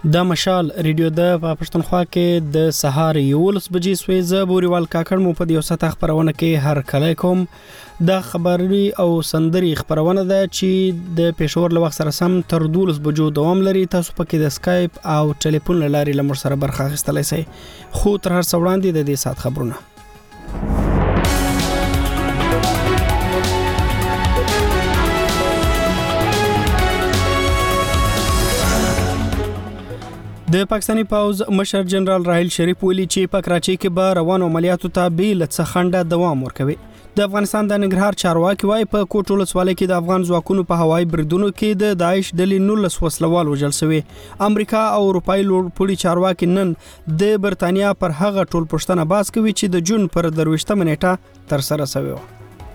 د مشال ریډیو د پښتونخوا کې د سهار 11 بجې سوي ز بوريوال کاکړ مو په یو ساعت خبرونه کې هر کله کوم د خبري او سندري خبرونه ده چې د پېښور له وخت سره سم تر 12 بجو دوام لري. تاسو پکې د سکایپ او ټلیفون لاري لمر سره برخه اخیستلای شئ. خو تر هر څو وړاندې د دې ساعت خبرونه د پاکستاني پوز مشر جنرال راحیل شریف ویلي چې په کراچۍ کې به روانو عملیاتو ته بیل څه خنډه دوام ورکوي. د افغانستان د ننګرهار چارواکي وايي په کوټ ولسوالۍ کې د افغان ځواکونو په هوایي بریدونو کې د داعش ډلې 19 وسلوال وژل شوي. امریکا او اروپای لوړپوړي چارواکي نن د برتانیا پر هغه ټول پښتنه باز کوي چې د جون پر 23 نیټه تر سره شوی و.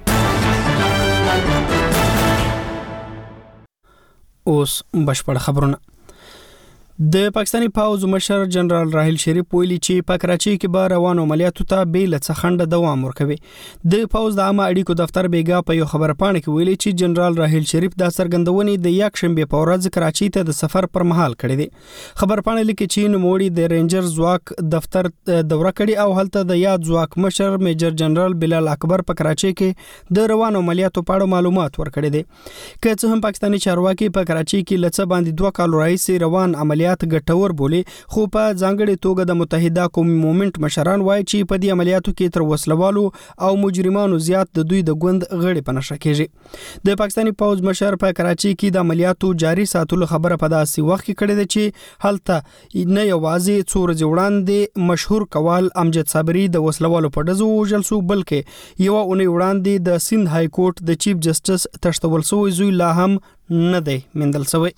اوس بشپړ خبرونه. د پاکستاني پوز مشر جنرال راحیل شریف ویلي چې په کراچۍ کې به روانو عملیاتو ته بیل څه خنډه دوام ورکوي. د پوز د عامه اړیکو دفتر بیګا په یو خبر پاڼه کې ویلي چې جنرال راحیل شریف د څرګندونې د یک شنبه په ورځ کراچۍ ته د سفر پر مهال کړی دی. خبر پاڼه لیکي چې نوموړي د رینجر ځواک دفتر دوره کړي او هلته د یاد ځواک مشر میجر جنرال بلال اکبر په کراچۍ کې د روانو عملیاتو په اړه معلومات ورکړي دي. که څه هم پاکستاني چارواکي په کراچۍ کې لڅ باندې 2 کال راهیسې روان عملیات ګټور بولی، خو په ځانګړي توګه د متحده قومي مومنت مشران وایي چې په دې عملیاتو کې تر وسلوالو او مجرمانو زیات د دوی د ګوند غړي په نشه کېږي. د پاکستاني پوز مشر په کراچۍ کې د عملیاتو جاري ساتلو خبره په داسې وخت کې کړې ده چې هلته نه یوازې څو ورځې وړاندې مشهور کوال امجد صابري د وسلوالو په ډزو وژل شو، بلکې یو اونۍ وړاندې د سند های کورټ د چیف جسټس تشتول شوی زوی لا هم نه دی موندل شوی.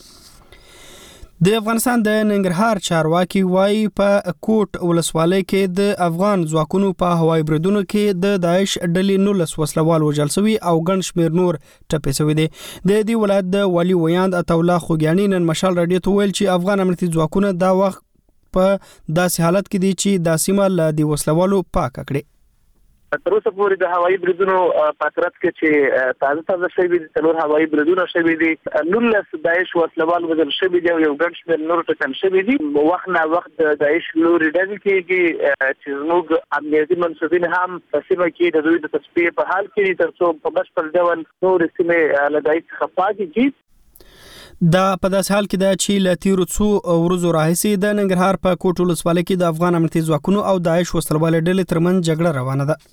د افغانستان د ننګرهار چارواکي وايي په کوټ ولسوالۍ کې د افغان ځواکونو په هوایي بریدونو کې د داعش ډلې 19 وسلوال وژل شوي او ګڼ شمېر نور ټپي شوي دي. د دې ولایت د والي ویاند عطاالله خوږیاني نن مشال راډیو ته ویل چې افغان امنیتي ځواکونه دا وخت په داسې حالت کې دي چې د سیمه له د وسلوالو پاک کړي. تر اوسه پورې د هوایي بریدونو پاترت کې چې تازه شوي دي، څلور هوایي بریدونه شوي دي، 19 داعش وسلوال وژل شوي دي او یو ګڼ شمېر نور ټکان شوي دي. وخت نه وخت د داعش لوري ډزې کېږي چې زموږ امنیتي منصبین هم په سیمه کې د دوی د تصفیې په حال کې دي تر څو په بشپړ ډول نور سیمې له داعش څخه پاکې کړي. دا په داس حال کې د چیل تیرو څو ورځو راهیسې د ننګرهار په کوټ ولسوالۍ کې د افغان امنیتي ځواکونو او داعش وسلوال ډلې ترمنځ جګړه روانه ده.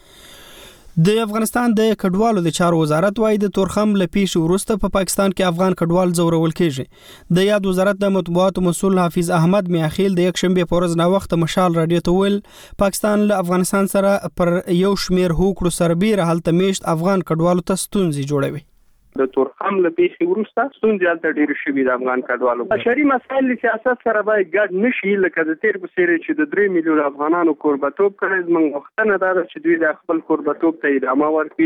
د افغانستان د کډوالو د چارو وزارت وايي د تورخم لپیش وروسته په پاکستان کې افغان کډوال زورول کېږي. د یاد وزارت د مطبوعاتو مسؤل حافظ احمد میاخیل د یک شنبه په ورځ نا وخت مشال راډیو ته ویل پاکستان له افغانستان سره پر یو شمیر هوکړو سربېره هلته میشت افغان کډوالو ته ستونزې جوړوي. د تورخم له پیښې وروسته ستونزې هلته ډېرې شوي د افغان کډوالو. بشري مسایل له سیاست سره باید ګډ نشي، لکه د تیر په څېر چې د 3 میلیون افغانانو کوربتوب کړی. زموږ غوښتنه دا ده چې دوی د خپل کوربتوب ته ادامه ورکړي.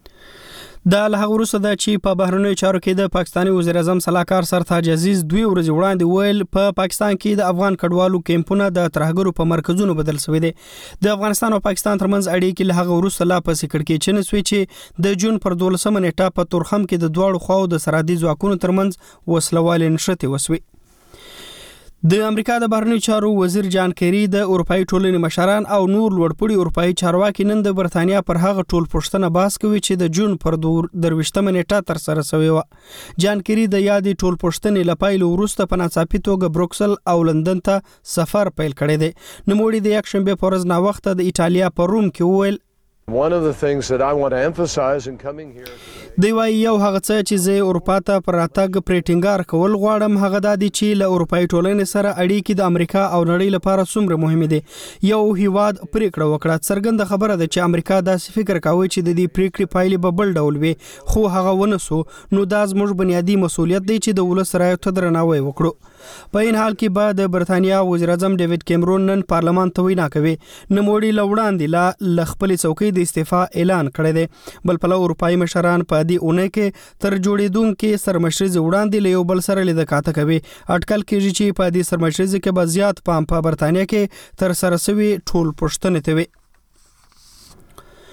د له وروسته د چی په بهرنیو چارو کې د پاکستاني وزیر اعظم سلاکار سرتاج عزیز 2 ورځې وړاندې ویل په پاکستان کې د افغان کډوالو کیمپونه د ترهګرو په مرکزونو بدل شوي دي. د افغانستان او پاکستان ترمنځ اړیکې له هغه وروسته لا پسې کړکېچنې شوې چې د جون پر 12 نیټه په تورخم کې د دواړو خواو د سرحدي ځواکونو ترمنځ وسلوالې نښتې وسوي. د امریکا د بهرنیو چارو وزیر جان کیری د اروپאי ټولنې مشران او نور لوړپوړي اروپאי چارواکي نن د برتانیا پر هغه ټول پښتنه باس کوي چې د جون پر 23 نیټه تر سره شوی و. جان کیری د یادې ټول پښتنې لپاره وروسته په ناڅاپي توګه بروکسل او لندن ته سفر پیل کړی دی. نوموړي د یک شنبه په ورځ نا وخت د ایټالیا په روم کې ویل One of the things that I want to emphasize in coming here دی وايي یو هغه څه چې زه اروپا ته پر راتګ پریټینګار کول غواړم هغه د دې چې له اروپאי ټولنې سره اړیکې د امریکا او نړۍ لپاره څومره مهمه دي. یو هیواد پریکړه وکړه، څرګنده خبره ده چې امریکا داسې فکر کوي چې د دې پریکړې پایلې به بل ډول وي، خو هغه ونسو. نو دا زموږ بنیادی مسؤلیت دی چې د ولس رایو ته درناوی وکړو. په این حال کې به د برتانیا وزیر اعظم ډیوډ کیمرون نن پارلمان ته وینا کوي. نوموړي لوړاندې لا خپل څوکۍ د استعفا اعلان کړی دی. بل په اروپאי مشران په دې اونۍ کې تر جوړېدونکو سرمشرزي وړاندې له یو بل سره لیدل کاته کوي. اټکل کېږي چې په دې سرمشرزي کې به زیات پام په برتانیا کې تر سره شوی ټول پښتنې ته وي.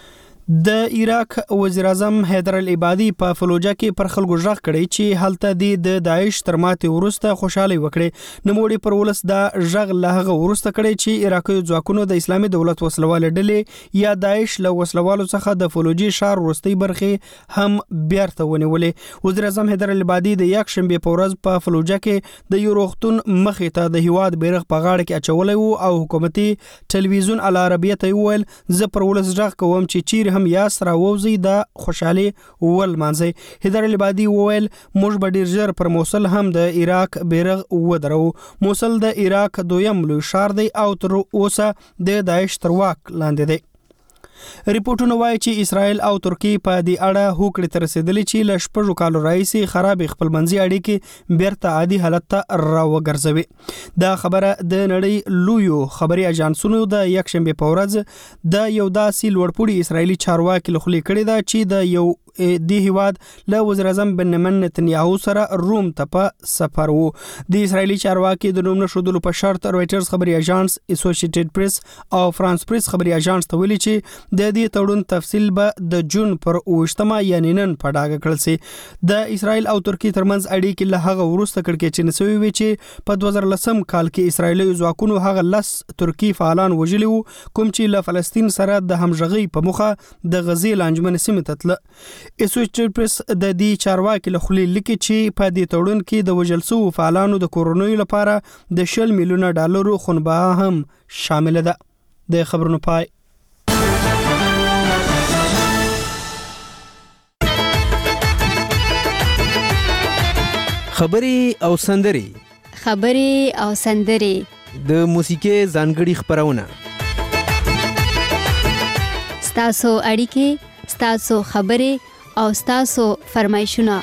د عراق وزیر اعظم حیدر العبادي په فلوجا کې پر خلکو ژغ کړی چې هلته د داعش تر ماتې وروسته خوشاله وکړي. نوموړي پر ولس دا ژغ له هغه وروسته کړی چې عراقي ځواکونو د اسلامي دولت وسلواله ډلې یا داعش له وسلوالو څخه د فلوجي ښار وروستۍ برخې هم بیرته ونیولې. وزیر اعظم حیدر العبادي د یکشنبه په ورځ په فلوجا کې د یو روغتون مخې ته د هیواد بیرغ په غاړه کې اچولی وو او حکومتي ټلویزیون العربیه ته وویل زه پر ولس ژغ کوم چې چیرې هم یاس راووځي د خوشحالي ولمانځي. حیدر العبادي وویل موږ به ډیر ژر پر موصل هم د عراق بیرغ ودرو. موصل د عراق دویم لوی ښار دی او تر اوسه د داعش تر واک لاندې دی. ریپورتونه وایي چې اسرائیل او ترکیه په دې اړه هوکړې ته رسیدلې چې له 6 کالو راهیسې خراب خپلمنځي اړیکې بیرته عادي حالت ته راوګرځوي. دا خبره د نړۍ لویو خبري اژانسونو د یکشنبه په ورځ د یو داسې لوړپوړي اسرایلی چارواکي له خولې کړې ده چې د یو د هیواد له وزیر اعظم بنیامین نتنیاهو سره روم ته په سفر وو. د اسرایلی چارواکي د نوم نشودلو په شرط رويټرز خبري اژانس، اسوسییټډ پریس او فرانس پریس خبري اژانس ته ویلي چې د دې تړون تفصیل به د جون پر 28 یعنی نن په ډاګه کړل سي. د اسرایل او ترکیه ترمنځ اړیکې له هغه وروسته کړکېچن شوې وي چې په 2010 کال کې اسرایلی ځواکونو هغه لس ترکی فعالان وژلي وو کوم چې له فلسطین سره د همغږي په مخه د غزې لانجمن سیمه ته تل. اسوسییټډ پریس د دې چارواکي له خولې لیکي چې په دې تړون کې د وژل شوو فعالانو د کورونو لپاره د 10 میلیونه ډالرو خنبه هم شامل ده. د خبرونو پای. خبري او سندري د موسیقي ځانګړي خبرونه ستاسو اړیکې، ستاسو خبرې او ستاسو فرمایشونه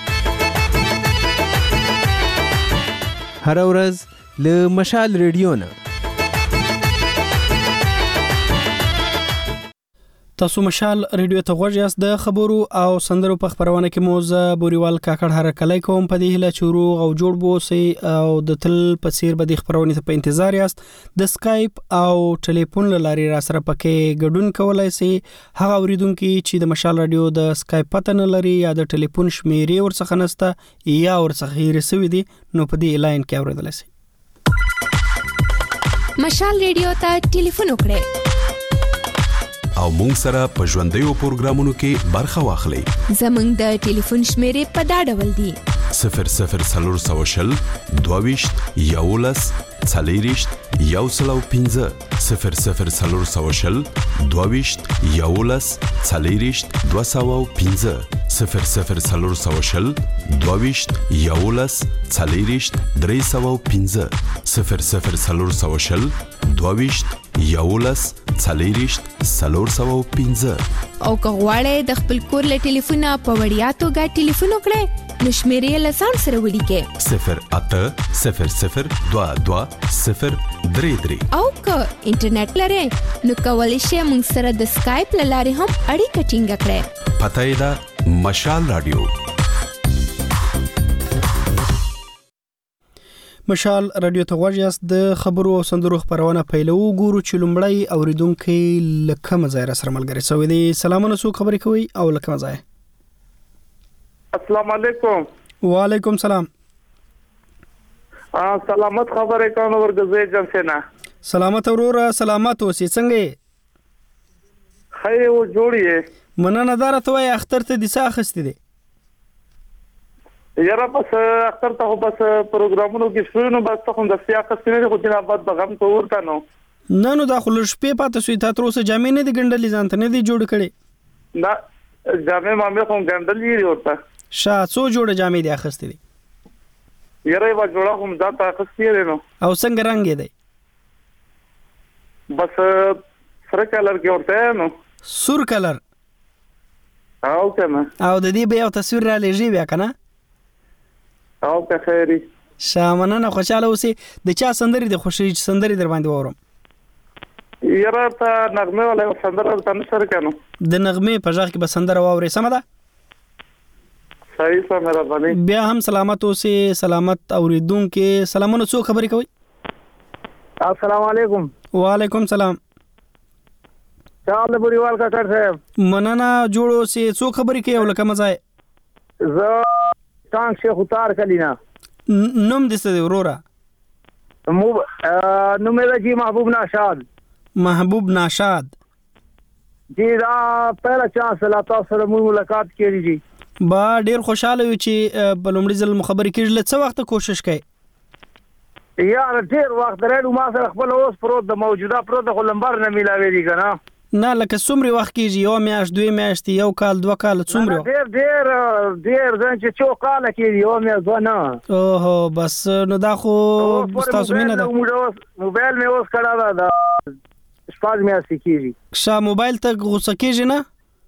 هر ورځ له مشال ریډیو نه. تاسو مشال ریډیو ته غوږ یاست. د خبرو او سندرو په خبرونه کې موزه بوريوال کاکړ هر کله کوم په دې هله چورو او جوړ بوسي او د تل په سیر به د خبرونه ته په انتظار یاست. د سکایپ او ټلیفون لاري را سره پکې ګډون کولای شي. هغه اوریدونکو چې د مشال ریډیو د سکایپ پته نه لري یا د ټلیفون شمیرې ورڅخه نسته یا ورڅخه رسوي دي نو په دې لاین کې اوریدل شي. مشال ریډیو ته ټلیفون وکړئ او مونږ سره په ژوندیو پروګرامونو کې برخه واخلئ. زمونږ د ټلیفون شمیرې په دا ډول دي: 00 22 11 40 105 00 22 11 40 205 00 22 11 40 305 00 22 11 40 305. او که غواړئ د خپل کور له ټلیفونه په وړیا توګه ټلیفون وکړئ نو شمیرې له ځان سره ولیکئ 0800 22 033. او که انټرنیټ لرئ نو کولی شئ موږ سره د سکایپ له لارې هم اړیکه ټینګه کړئ. پته یې ده مشال رادیو. مشال رادیو ته غوږ یاست. د خبرو او سندرو خبرونه پیلو ګورو چې لومړی اوریدونکو لکه مزایر سره ملګری شوی دی. سلامونه، څو خبرې کوي او لکه مزایر؟ السلام علیکم. وعلیکم سلام. سلامت خبرې کوم ورګزې جنسنه. سلامت وروره، سلامت اوسې. څنګه خیر او جوړیه؟ مننه دارته وای اختر ته د ساخست دي. یاره بس اختر ته بس پروګرامونو کې شنو بس ته د سیاست نه خو جنا بعد بغم ته ورته نو دا خو شپې پاتې سوی تا تر اوسه جامې نه دي ګندلې ځان ته نه دي جوړ کړي؟ دا جامې مامې کوم ګندلې ورته شا څو جوړه جامې دي اخستې دي؟ یاره وا جوړه هم ځان اخستې نو. او څنګه رنگ دی؟ بس سره کلر کې ورته نو سور کلر. او کنه او د دې به یو تصویر را لېږي بیا کنه او که خیری شامنه خوشاله اوسې. د چا سندري د خوشي سندري در باندې وورم؟ یاره ته نغمه ولا سندره تاسو سره کنه د نغمه په ځخ کې به سندره واوري. سم ده؟ صحیح سم مهرباني. بیا هم سلامت اوسې. سلامت اوریدونکو سلامونه، څو خبرې کوي؟ السلام علیکم. وعلیکم سلام. شال بریوال کاکړ صاحب مننه جوړو سي څو خبرې کوي ولکه مزای زه ټانک شیخ اتار کلینا نوم دې څه دی وروره نوم یې جی محبوب ناشاد جی دا پہلا چانس لا تاسو سره ملاقات کړی جی با ډیر خوشاله یو چې په لومړي ځل مخابري کېږي له څه وخت کوشش کوي یار ډیر وخت درېږم ما سره خپل اوس پروت د موجوده پروت خو لمبر نه ملاوي دي کنه نه لکه څومره وخت کېږي یو میاشت دوه میاشتې یو کال دوه کال څومره ډیر ځان چې څو کال کېږي یو میاشت نه اوه بس نو دا خو تاسو مینه ده موبایل مې اوس کړه دا شپږ میاشتې کېږي شا موبایل ته غوسه کېږي نه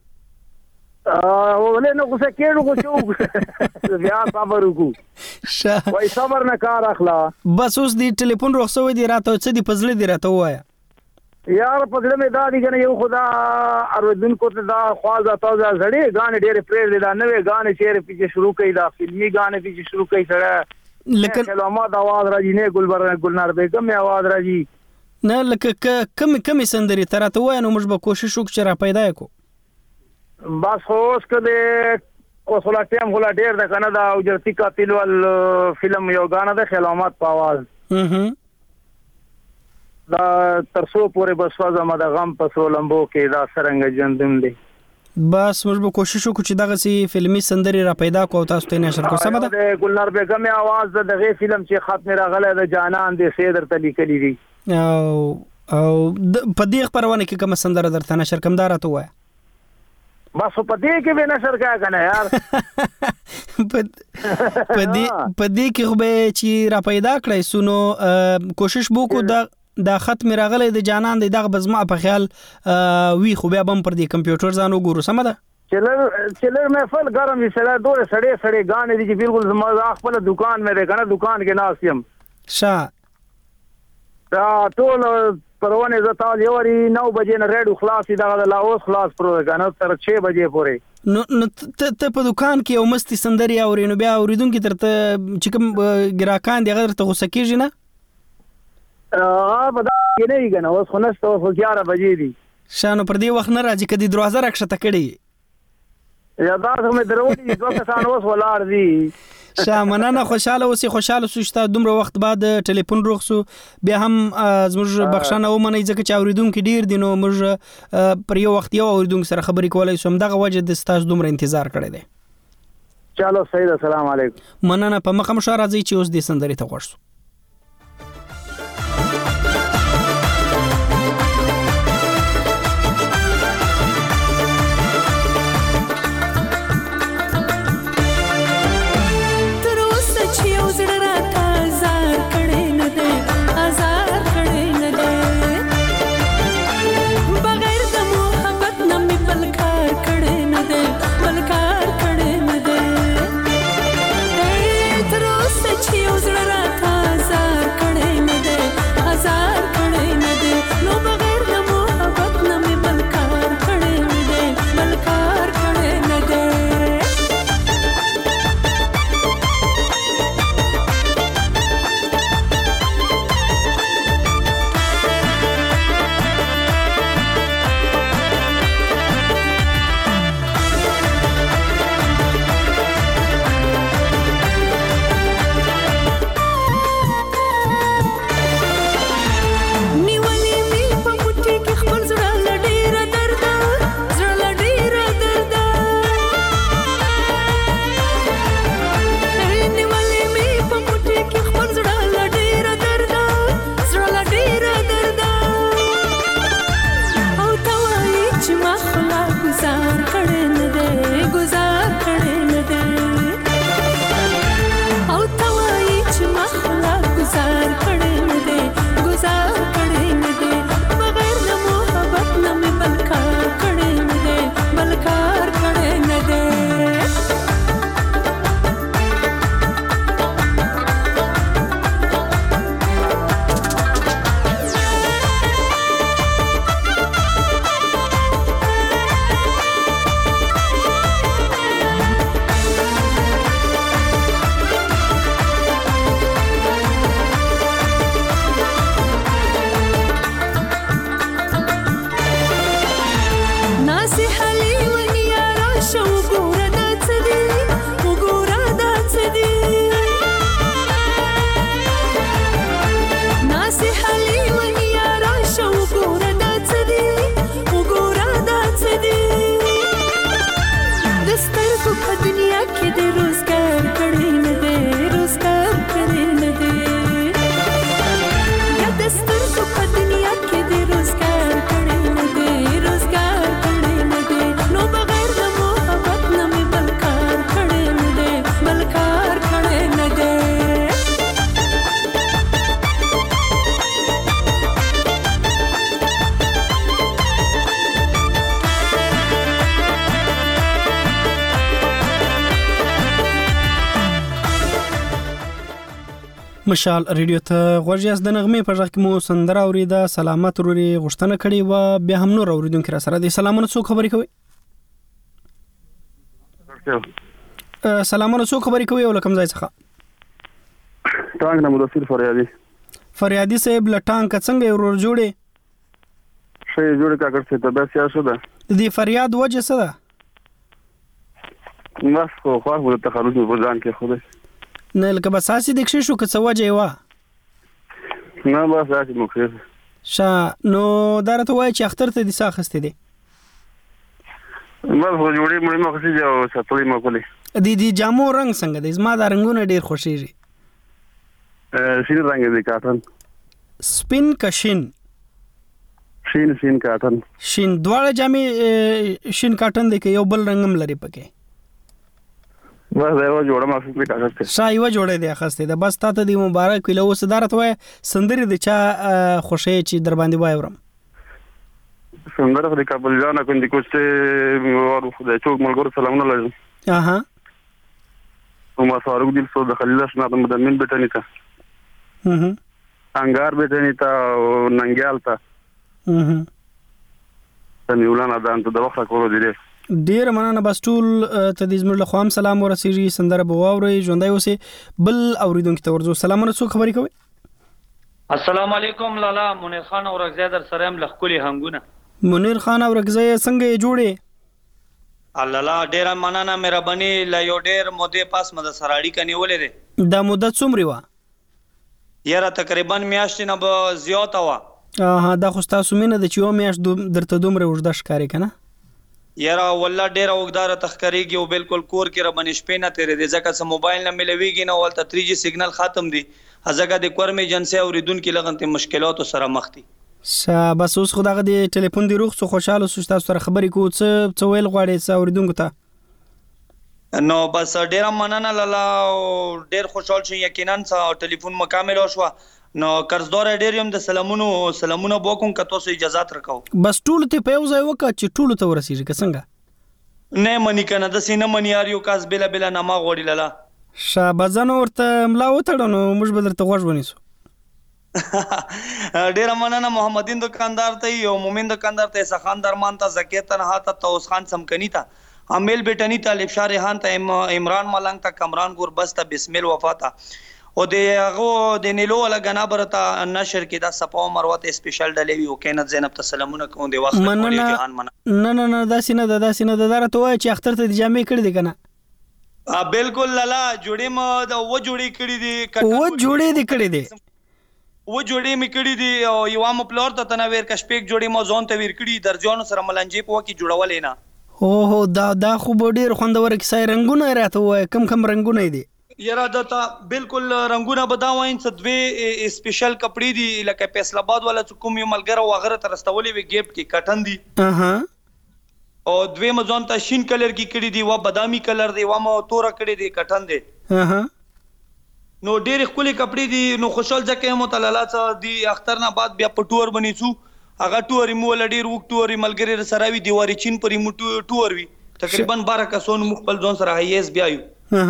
ولې نه غوسه کېږو خو بیا صبر وکړو وای صبر نه کار اخلا بس اوس دی ټلیفون رخصوي دی راته څه دی پزله دی راته وایا یار پزله مې دا دی کنه یو خدا اردن کو ته دا خوازه تازه زړې غانې ډېر پرېر دي دا نوې غانې چیرې پیچھے شروع کړي دا فلمي غانې پیچھے شروع کړي سره لیکن کلمات आवाज راځي نه ګلنار بیگم می आवाज راځي نه لکه کم سندري تراته وای نو موږ به کوشش وکړو چې را پیدا کو بس اوس کله اوس ولا ټیم ولا ډیر د کنه دا اجرتی قاتل ول فلم یو غانه د خلامات په आवाज دا ترسو پورې بسوازه ما د غم پسو لمبو کې دا سرنګ جندم دی بس موږ به کوشش وکړو چې دغه سي فلمي سندري را پیدا کو تاسو ته نشر کو سم ده د ګلنار بیگم आवाज دغه فلم چې ختم راغله د جانان د سیدر تلی کلی دی او په دې خبرونه کې کوم سندره درته نشر کوم دارته وای بس په دې کې به نشر کا کنه یار په دې کې خو به چې را پیدا کړی سونو کوشش وکړو دا ختم راغلی د جانان دغه بزما په خیال وی خو بیا بم پر دې کمپیوټر ځانو ګورو سم ده چلر محفل ګرم دي سره دوه سړې غانې دي چې بالکل زما خپل دکان مې ده کنه دکان کې ناسیم شا دا ټول پرونه زتا یوري 9 بجې نه ریډو خلاص دا لا اوس خلاص پرو کنه تر 6 بجې پورې نو ته په دکان کې او مستی سندري اورینو بیا اوریدونکو ترته چې کوم ګراکان دی غیر ته غوسه کیږي نه بدا کې نه یې کنه اوس خو نشته اوس 11 بجې دي شانو پر دې وخت نه راځي کدي دروازه راکښته کړي یا دا څنګه درولې دوه کسان اوس ولار دي شامنه خوشاله سوشته دومره وخت بعد ټلیفون روخصو بیا هم زموږ بخښنه ومنئ ځکه چې اوریدونکو ډیر دي نو موږ پر یو وخت یو اوریدونکو سره خبرې کولای سم دغه وجه د ستاسو دومره انتظار کړی دی چالو صحیح السلام علیکم مننه په مخه مشاره راځي چې اوس دې سندري ته غوښتو تر اوسه چې یو زړه راته راشه وګوره دا څه دي وګوره دا څه دي نصیحه لیونیا راشه وګوره دا څه دي وګوره دا څه دي د سترګو په دنیا کې د روزګار کړی نه دی روزګار کړی نه دی یا د سترګو په دنیا کې د روزګار کړی نه دی روزګار کړی نه دی نو بغیر د محبت نه مې بل کار کړی نه دی بل کار کړی نه دی مشال ریډیو ته غوږیاس د نغمې په ځای کې مو سندره اوریده سلامت وروري غوښتنه کړې و بیا هم نور اوریدونکو را سره د سلامونه څو خبرې کوي سلامونه څو خبرې کوي او کوم ځای څخه ټانګ نه مدثر فریادي صاحب لټانګ څنګه ورور جوړې شي جوړ کا کړ څه ته بس یا شو ده د فریاد وجه څه ده بس خو خو د تخلص په ځان کې خوده نه لکه بس اسې د کښې شو که څه وجه یې وه نه بس اسې مو کښې نو دا راته وایي چې اختر ته دې څه اخیستی دی بس خو جوړې مړې مو اخیستې دي او سپړې مو کولې د جامو رنګ څنګه دی زما دا رنګونه ډېر خوښېږي شین رنګ دی کاټن سپین که شین شین کاټن شین دواړه جامې شین کاټن دی که یو بل رنګ هم لري پکې بس دا یو جوړه ما اخیستې کاټن یوه جوړه دی اخیستې ده بس تا ته دې مبارک وي له اوس دا راته وایه سندرې د چا خوښوې چې در باندې واورم سندره خو د کابل جان کندي کوچته اور خدای چوک ملګرو سلامونه لرم اها وما فاروق دل سو د خلیل شنا د مدمن بټنی تا انګار بټنی تا ننګیال تا تنیولان اذان ته د وخت کولو دي ډیر مننه بس ټول ته د زموږ له خوا هم سلام ورسیږي سندره به واورئ ژوندی اوسئ بل اوریدونکي ته ورځو سلامونه څوک خبرې کوئ السلام علیکم لالا منیر خان اورکزی در سره هم له ښکلي هنګونه منیر خان اورکزی څنګه یې جوړې الله ډیره مننه مهرباني له یو ډیر مودې پاس مده سره اړیکه نیولې ده دا مدت څومره وه یاره تقریبا میاشتې نه به زیاته وه دا خو ستاسو مینه ده چې یوه میاشت درته دومره اوږده ښکاري که نه یاره والله ډیره اوږده راته ښکارېږي او بالکل کور کې راباندې شپې نه تېرېدې ځکه څه موبایل نه ملوېږي نه هلته 3G سیګنل ختم دی ځکه د کور ایجنسۍ اورېدونکي لغونتې مشکلاتو سره مخ دي بس اوس خو دغه د ټلیفون دی روغ څو خوشحاله سو چې تاسو سره خبرې کوو څه ویل غواړې څه اورېدونکو ته نو بس ډیره مننه لالا ډیر خوشحال شو یقینا ټلیفون مکمل شو نو قرضدار ډیر یم د سلامونه بوکم که تاسو اجازه راکاو بس ټول ته په یو ځای وکړه چې ټول ته ورسیږي که څنګه نه منی کنه د سینه منی یار یو کاس بلا بلا نما غوړی لالا شابازانو ورته ملا وتړو نو موږ به درته غوږ ونیسو ډیره مننه محمدین دکاندار ته یو مومن دکاندار ته سخان درمان ته زکیه تنها ته توس خان سمکنی ته امیل بیٹنی ته لفشار ریحان ته عمران ملنګ ته کمران ګوربس ته بسم الله وفاته او دغه د نیلو ولا غنابر ته نشر کې دا صفو مروت سپیشل ډلې او کینت زینب ته سلامونه کوم دی وخت کولی جهان مننه نه دا سینه درته وای چې اختر ته د جامې کړی دی کنه بالکل لالا جوړې ما دا و جوړې کړې دي و جوړې می کړې دي او یو ام پلور ته تنویر کشپیک جوړې ما ځون ته ویر کړې درځون سره ملنجې په کې جوړولې نه اوه دا خو ډیر خوندور کیسه رنگونه راته وای کم رنگونه دي یاره دته بالکل رنگونه بداوین څه دوی سپیشل کپړې دي لکه فیصل آباد ولا کوم یو ملګری وغیرہ ترستولې وی گیفت کې کټن دي او دوی مزون ته شین کلر کې کړي دي و بادامي کلر دی و مو تور کړي دي کټن دي نو ډېر ښکلي کپړې دي نو خوشحال ځکه متلاله څه دی اختر نه بعد بیا پټور بنیسو هغه ټور مو لډیر وک ټور ملګری سره وی دیواري چین پرې مو ټور وی تقریبا 12 کسون مخبل ځون سره هیس بیا یو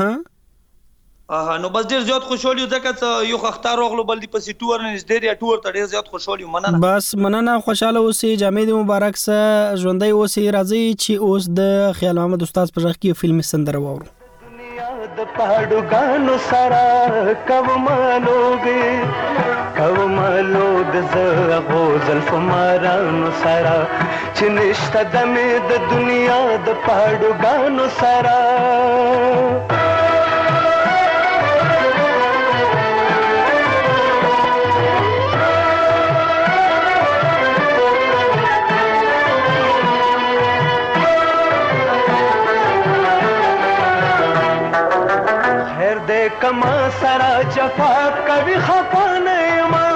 نو بس ډیر زیات خوشحال یو ځکه یو اختر راغلو بل دی پسې ټور نه نږدې دی ټور ته ډیر زیات خوشحال یو مننه بس مننه خوشاله اوسئ جامع مبارک سه ژوندۍ اوسئ راځي چې اوس د خیال محمد استاد په ځخ کې فلمي سندره واورو د پاډوګانو سره کومالو د زغو زلفو مارانو سره چې نشته دمې د دنیا د پاډوګانو سره کما سرا جفا کبھی خفا نہیں ماں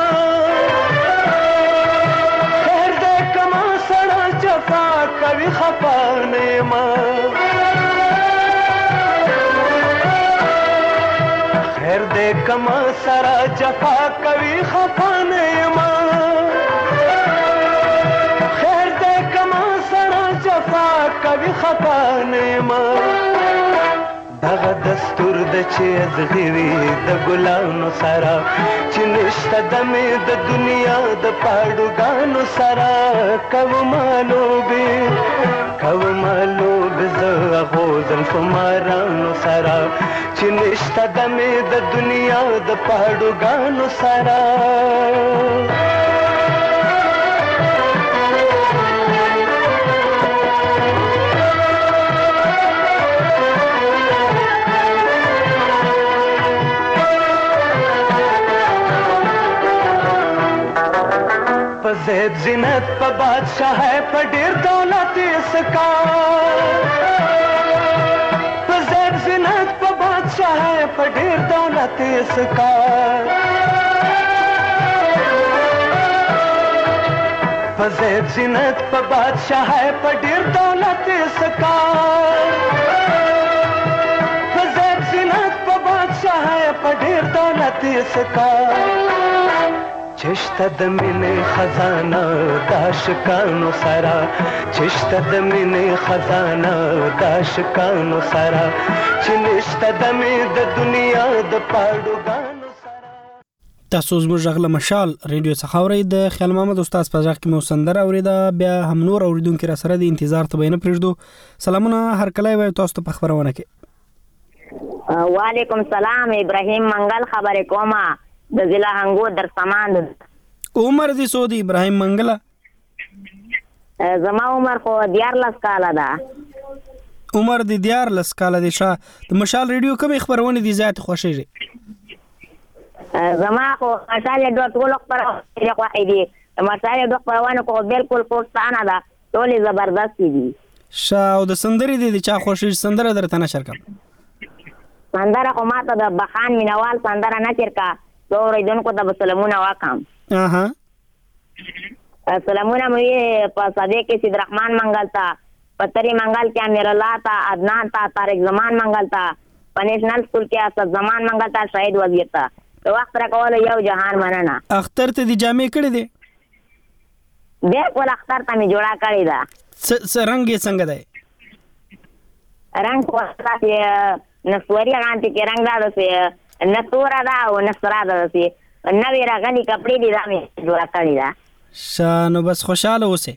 خیر دے کما سرا جفا کبھی خفا نہیں ماں خیر دے کما سرا جفا کبھی خفا نہیں ماں خیر دے کما سرا جفا کبھی خفا نہیں ماں دغه دستور د چې زغوي د ګلانو سره چې نشته دمې د دنیا د پاډوګانو سره کومالو زغو زلفو مارانو سره چې نشته دمې د دنیا د پاډوګانو سره زید زینت پا بادشاہ ہے پا ډیر دولت اسکا پا زید زینت پا بادشاہ ہے پا ډیر دولت اسکا پا زید زینت پا بادشاہ ہے پا ډیر دولت اسکا پا زید زینت پا بادشاہ ہے پا ډیر دولت اسکا چشته د مینې خزانه د عاشقانو سره چشته د مینې خزانه د عاشقانو سره چې نشته دمې د دنیا د پاډوګانو سره. تاسو زموږ غږ له مشال ریډیو څخه اورئ. د خیال محمد استاد په غږ کې مو سندره اورېده. بیا هم نور اوریدونکو را سره د انتظار ته به نه پرېږدو. سلامونه هر کله وایو تاسو ته په خبرونه کې. وعلیکم سلام. ابراهیم منګل خبرې کومه د ضلع هنګو در سامان. عمر دې سودی ابراهیم منګل؟ زما عمر خو 14 کاله ده. عمر دې 14 کاله دي. شه د مشال ریډیو کومې خبرونه دي زیات خوښیږي؟ زما خو مشال ډوټ ټول خبرونه خوښیږي. مشال ډوټ خبرونه خو بالکل پښتانه ده، ټول زبردست دي. شه او د سندرې دي چا خوښیږي سندره درته نشر کوم؟ سندره خو ماته د بخان مینوال سندره نشر کا تو اوریدونکو ته سلامونه واکم. سلامونه مې په صدیق سید رحمان منګل ته، پتری منګل کې امیر الله ته، عدنان ته، طارق زمان منګل ته، په نیشنل سکول کې اسد زمان منګل ته، شهید وزیر ته. د وخت راکول یو جهان مننه. اختر ته دي جامې کړې دي؟ بالکل اختر ته مې جوړه کړې ده. رنگ یې څنګه دی؟ رنگ واسطه نسواری غانتی کې رنگ دا ده نسورا دا او نسرا دا سی نوی راغلی کپڑی دی دا می جوړه کړی دا. شانو بس خوشاله اوسه.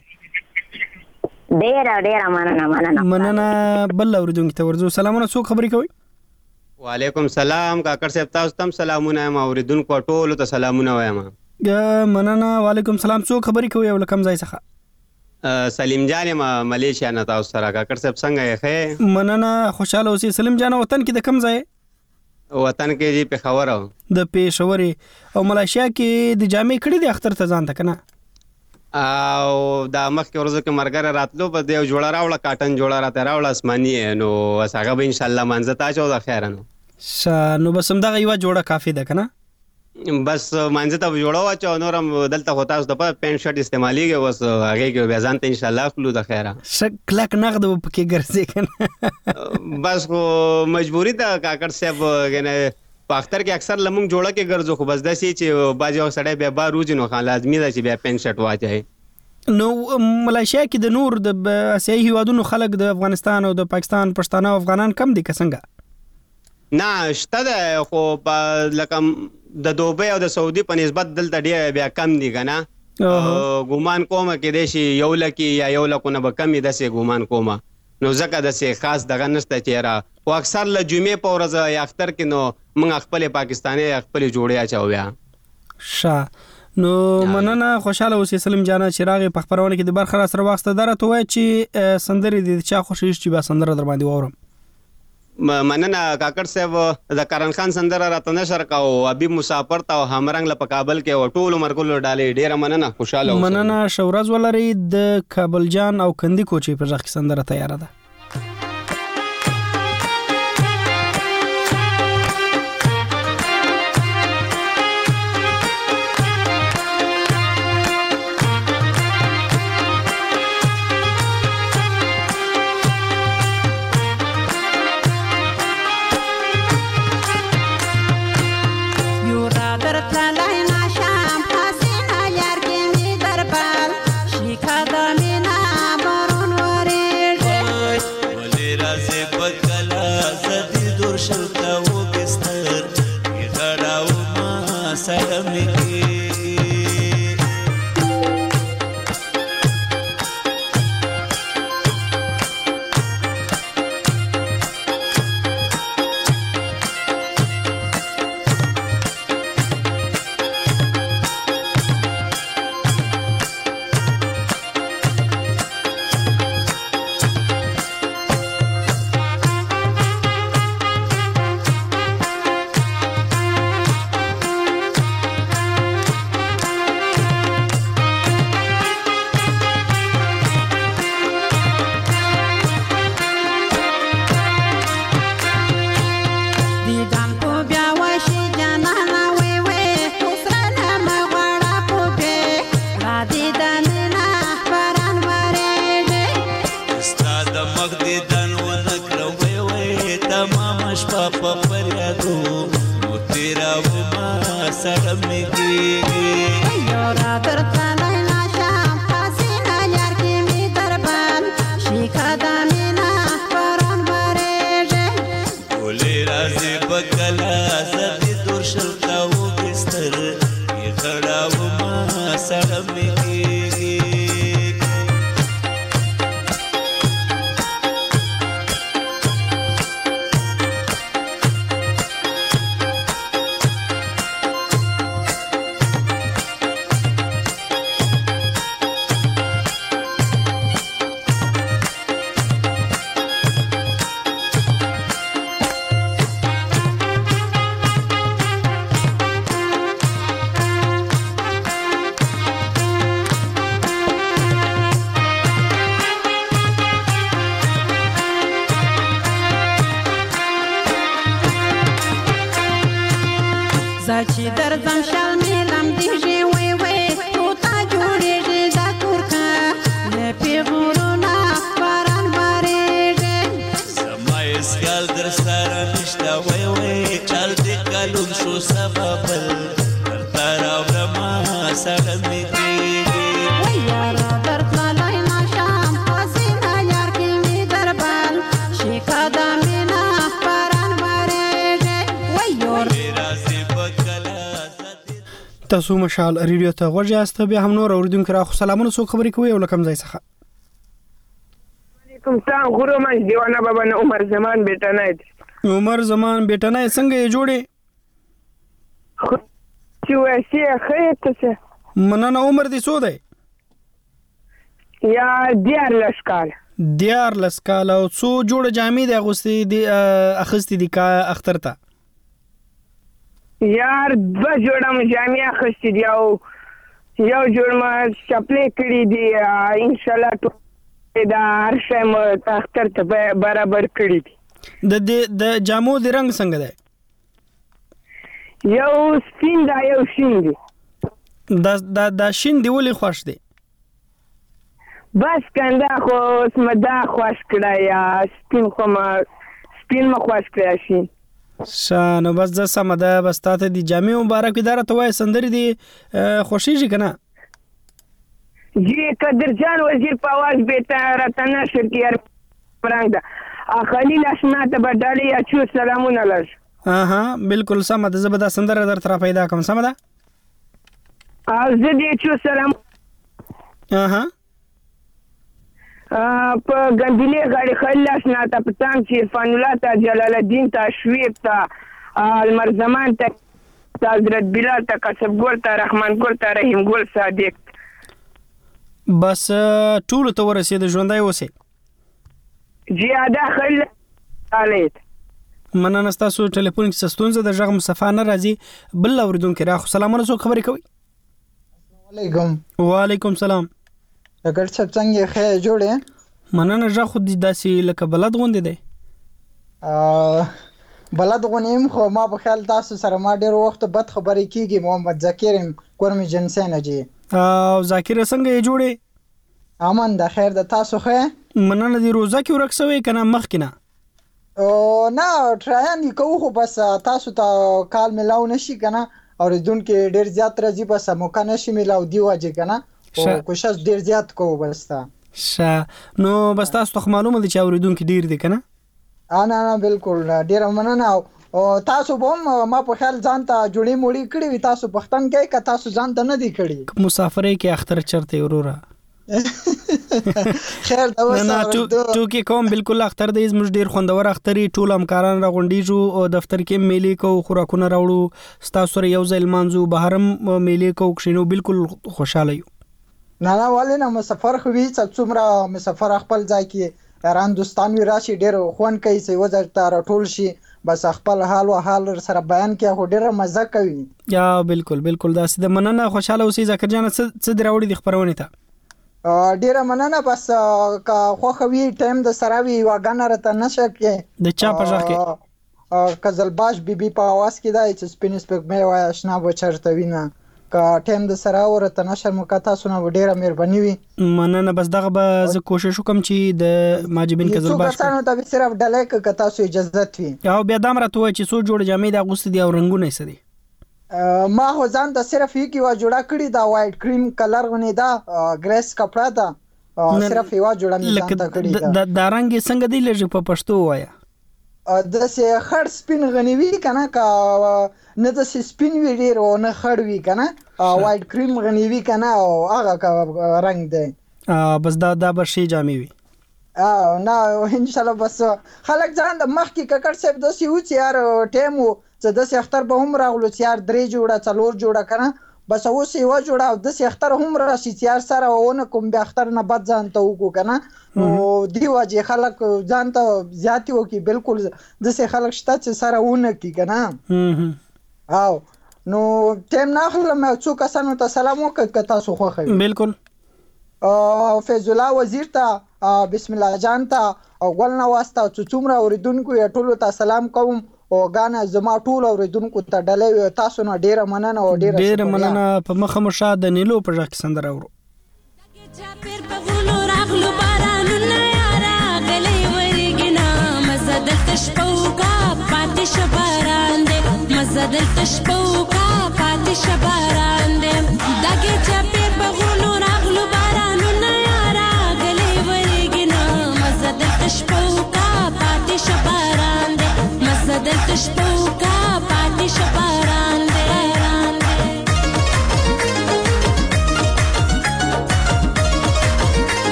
ډیر مننه. بل اوریدونکو ته ورځو. سلامونه. څوک خبرې کوي؟ وعلیکم سلام کاکړ صاحب. تاسو تم سلامونه ما اوریدونکو ټولو ته سلامونه وایم. مننه. وعلیکم سلام. څوک خبرې کوي او لکم ځای څخه؟ سلیم جان ما ملیشیا نه. تاسو سره کاکړ صاحب څنګه یې؟ ښه مننه. خوشاله اوسې. سلیم جان وطن کې د کم ځای؟ وطن کې دی پېښور. د پېښور او ملایشیا کې د جامې کړې دي اختر ته ځان ته کنه؟ او دا مخکې ورځو کې مرګره راتلو په دې جوړه راوړه کاټن جوړه راته راوړه اسماني نو هغه به ان شاء الله منځ ته اچو د خیر نو نو بس هم دغه یو جوړه کافي ده کنه؟ بس منځ ته جوړه واچو نورم دلته خو تاسو د پینټ شرټ استعماليږي وس هغه کې به ځان ته ان شاء الله خلو د خیره شکلک نقد پکې ګرځي کنه؟ بس خو مجبوری ده کاکړ صاحب کنه په اختر کې اکثر لمونږ جوړه کې ګرځو خو بس داسې چې باجو سړی بیا بار روز نو خان لازمي ده چې بیا پینټ شرټ واچي. نو ملایشیا کې د نور د اسیایي هیوادونو خلک د افغانستان او د پاکستان پښتانه او افغانان کم دي که څنګه؟ نه شته ده خو لکه د دوبۍ او د سعودي په نسبت دلته ډېر بیا کم دي که نه؟ ګومان کومه کېدای شي 1 لک یا 1 لک نه به کم وي داسې ګومان کومه. نو ځکه داسې خاص دغه نشته چې را او اکثر له جمعې په ورځ یا اختر کې نو موږ خپل پاکستاني خپل جوړې اچو بیا نو مننه خوشاله اوسې سلیم جانا چې راغې په خبرونه کې د برخه سره واخسته درته وای چې سندري د چا خوشی چې با سندره در باندې وورم مننه کاکړ صاحب د کرن خان سندره راته نشر کاو ابي مسافر تا همرنګ له کابل کې او ټول مرګل ډالې ډیره مننه خوشاله اوسه مننه شورز ولري د کابل جان او کندي کوچي په ځخ سندره تیار ده چې درځم شال میلم دیږي وای وای تو تا جوړېږي دا تورکا نه پیغورونه باران بارېږي زما اسکال در سره نشته وای وای چل دې کلون شو سببل درته راوړم سره مې کېږي وای یاره درتللی نشم په سینه یار کې مې دربال شیکا د مینا باران بارېږي وای یاره تاسو مشال ریډیو ته غوږ یاست بیا هم نور اوریدونکو را خو سلامونه سو خبرې کوي او لکم ځای څخه علیکم سلام غورو من دیوانه بابا نه عمر زمان بیٹا نه عمر زمان بیٹا نه څنګه یې جوړې چې وایي خیر ته مننه عمر دې څو دی یا 14 کال 14 کال او څو جوړه جامې د اغوستې دي اخستې دي کا اختر ته یار 2 جوړه مجامع اخستې دي او یو جوړ ما چپلې کړې دي ان شاء الله ټول دا هر شی ما اختر ته برابر کړې دي د جامو د رنگ څنګه دی یو سپین دا یو شین دی دا شین دی ولې خوښ دی بس کنده خو اسمه دا خوښ کړه یا سپین خو ما سپین ما خوښ کړه شین شانو بس د سم ده بس تاسو دي جامع مبارک اداره ته وای سندري دي خوشیږي کنه جی قدر جان وزیر په आवाज بیٹا راتنا شرکیار پرنګ خلیل اشنا ته بدالي اچو سلامونه لږ بالکل سم ده زبده سندره در طرف پیدا کوم سم ده زه دې اچو سلام په ګندلې غاړي خلاص نه ته پتان چې عرفان الله ته جلال الدین ته شویب ته المرزمان ته حضرت بلال ته کسب ګل ته رحمان ګل ته رحیم ګل صادق بس ټول ته ورسېد ژوندای اوسې زیاده خل عليت مننه تاسو ټلیفون کې ستونزه د ژغ مصطفی نه راځي بل اوریدونکو راخو سلام علیکم خبرې کوي علیکم وعلیکم سلام اگر څه څنګه خیر جوړه مننه ژغ خو داسې لکه بلد غوندې دی بلد غونیم خو ما په خیال تاسو سره ما ډیر وخت بد خبرې کیږي محمد ذکر کورم جنسین جی او ذکر څنګه یې جوړه امان د خیر د تاسو خې مننه دی روزه کې ورکسوي کنه مخ کنه او نه ټراین کوو خو بس تاسو ته کال ملاو نشي کنه اوریدون کې ډیر زیات راځي بس موقع نشي ملاو دی واجه کنه او کوشش ډیر زیات کوو بس تا نو بس تاسو ته معلومه دي چې اوریدون کې ډیر دي کنه نه بالکل ډیر مننه او تاسو به ما په خیال ځان ته جوړی موړی کړی وي تاسو پښتن کې که تاسو ځان ته نه دی کړی مسافرې کې اختر چرته وروره خیر دا وسه تو کې کوم بالکل اختر د زموږ ډیر خوندور اختري ټول همکاران راغونډیږو او دفتر کې میلي کو خوراکونه راوړو ستاسو سره یو ځل مانځو بهرم میلي کو کښینو بالکل خوشاله یو نه ولې نه مسافر خو وی څومره مسافر خپل ځای کې راندوستان وی راشي ډیر خوان کوي چې وځر ته ټول شي بس خپل حال او حال سره بیان کې هو ډیر مزه کوي یا بالکل دا سید مننه خوشاله اوسې ذکر جان څه دراوړي د خبرونه ته ډیر مننه بس کا خو خوي ټایم د سراوي واګان راته نشه کې د چا په ځخ کې کزلباش بي په आवाज کې دای چې سپین سپک مې وای آشنا بچرته وینا کا ټایم د سره ورته نشر مکاته سونه ډیره مهرباني وي مننه بس دغه به ز کوشش وکم چې د ماجبین کزلباش څو کسانو ته صرف ډلای ک تاسو اجازه وي او بیا دام راته وای چې سو جوړ جامې د اغوست دی او رنگونه سدي ما هو ځان ته صرف یو کی وا جوړه کړی دا وایټ کریم کلر غنی دا ګریس کپڑا دا صرف یو جوړه مې ځان ته کړی دا رنگ څنګه دی لږ په پښتو وایا د سه خړ سپین غنیوي کنه کا نه د سپین وی ډیر او نه خړ وی کنه وایټ کریم غنیوي کنه او هغه رنگ دی بس دا برشي جامې وي نه ان شاء الله بس خلک ځان د مخ کې ککړ صاحب د سی و چې یار ټیم چې د سه اختر به هم راغلو چې یار درې جوړه څلور جوړه کنه بس اوس یو جوړه د سه اختر هم راشي چې یار سره ونه کوم به اختر نه بد ځان ته وکړو کنه او دی واجه خلک ځان ته زیاتی وکي بالکل د سه خلک شته چې سره ونه کی کنه او نو ټیم نه خلم څو کسانو ته سلام وکړ تاسو خو خو بالکل فیض الله وزیر ته بسم الله جان ته او ګل نواسته څومره اوریدونکو ټولو ته سلام کوم او غانا زما ټول اوریدونکو ته ډلې تاسو نو ډیره مننه او ډیره مننه په مخه مشاهده نیلو په ځکه سندره ورو چاپیر په غلو راغلو بارانونه یارا غلې ورګنا مزدل تشپوکا پاتې شباران دې مزدل تشپوکا پاتې شباران دې دغه چاپیر په غلو راغلو بارانونه یارا غلې ورګنا مزدل تشپوکا پاتې شباران دې مزدل تشپوکا پاتې شباران دې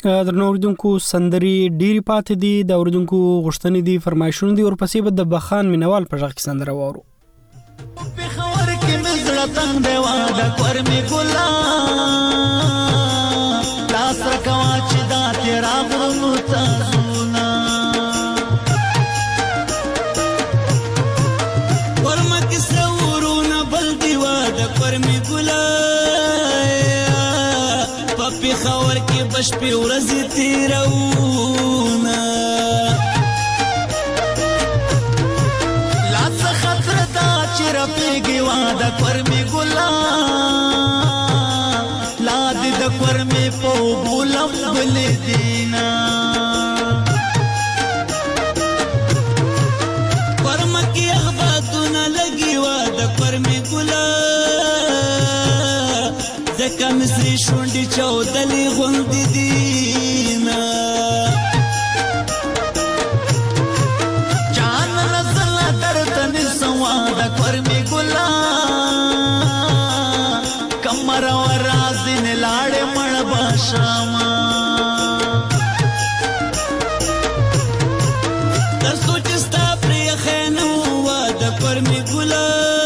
درنو اوریدونکو سندري ډيري پاتې دي د اوریدونکو غوښتنې دي فرمایشونه دي ورپسې به د بخان مینوال په ژغ کې سندره واورو په خبر کې مزړه تنگ دی واده کور می ګلا لاس رکوا چې دا تیرا غرونو تاسونا ورما کې سورونه بل دی واده کور می ګلا په خبر کې بش په ورځ تیرونا پیگی وادا کرمی گلا لاد دا کرمی پو بولم بلی دینا کرمکی اخباتونا لگی وادا کرمی گلا زکا مصری شوندی چودلی غندی دینا کرمی گلا کمر و رازی نلاڑ مڑ باشاما در سوچستا پری خینو وادا کرمی گلا